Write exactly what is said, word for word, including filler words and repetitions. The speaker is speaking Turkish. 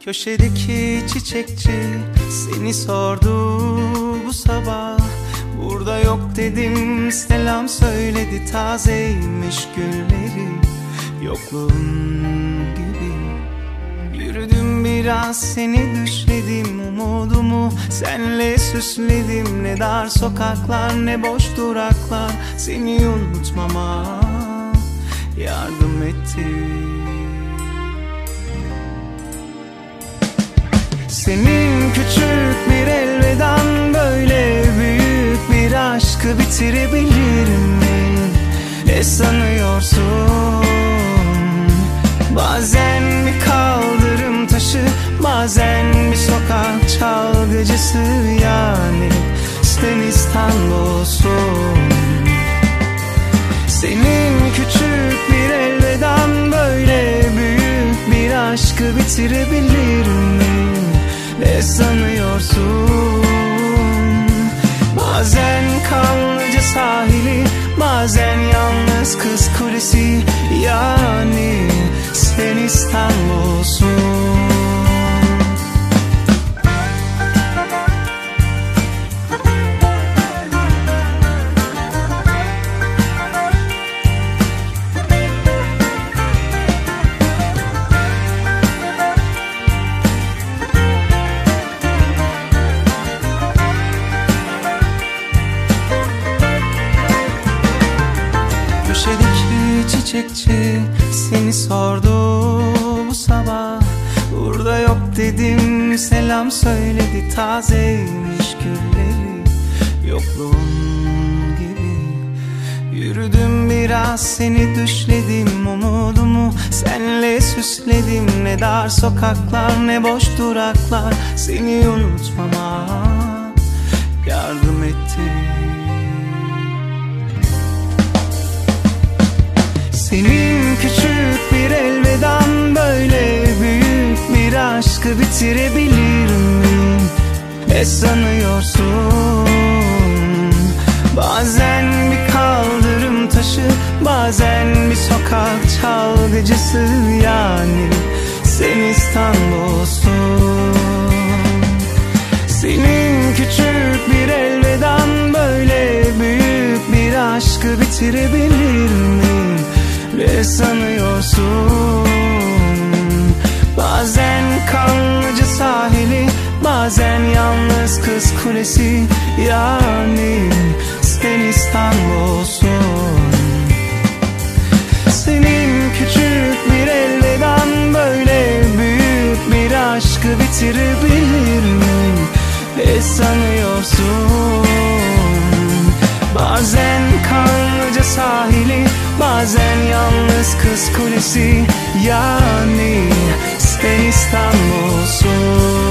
Köşedeki çiçekçi seni sordu bu sabah. Burada yok dedim, selam söyledi, tazeymiş gülleri yokluğun gibi. Yürüdüm biraz, seni düşledim, umudumu senle süsledim. Ne dar sokaklar ne boş duraklar seni unutmama yardım etti. Senin küçük bir elvedan böyle büyük bir aşkı bitirebilir mi? Ne sanıyorsun? Bazen bir kaldırım taşı, bazen bir sokak çalgıcısı, yani sen İstanbul'sun. Senin küçük bir elvedan böyle büyük bir aşkı bitirebilir mi? Ne sanıyorsun? Bazen Kanlıca sahili, bazen yalnız Kız Kulesi, yani sen İstanbul'sun. Köşedeki çiçekçi seni sordu bu sabah. Burada yok dedim, selam söyledi, tazeymiş gülleri yokluğun gibi. Yürüdüm biraz, seni düşledim, umudumu senle süsledim. Ne dar sokaklar ne boş duraklar seni unutmama yardım etti. Senin küçük bir elvedan böyle büyük bir aşkı bitirebilir mi? Ne sanıyorsun? Bazen bir kaldırım taşı, bazen bir sokak çalgıcısı, yani sen İstanbul'sun. Senin küçük bir elvedan böyle büyük bir aşkı bitirebilir mi? Ne sanıyorsun? Bazen Kanlıca sahili, bazen yalnız Kız Kulesi, yani sen İstanbul'sun. Senin küçük bir elvedan böyle büyük bir aşkı bitirebilir mi? Ne sanıyorsun? Bazen Kanlıca sahili, bazen yalnız Kız Kulesi, yani sen İstanbul'sun.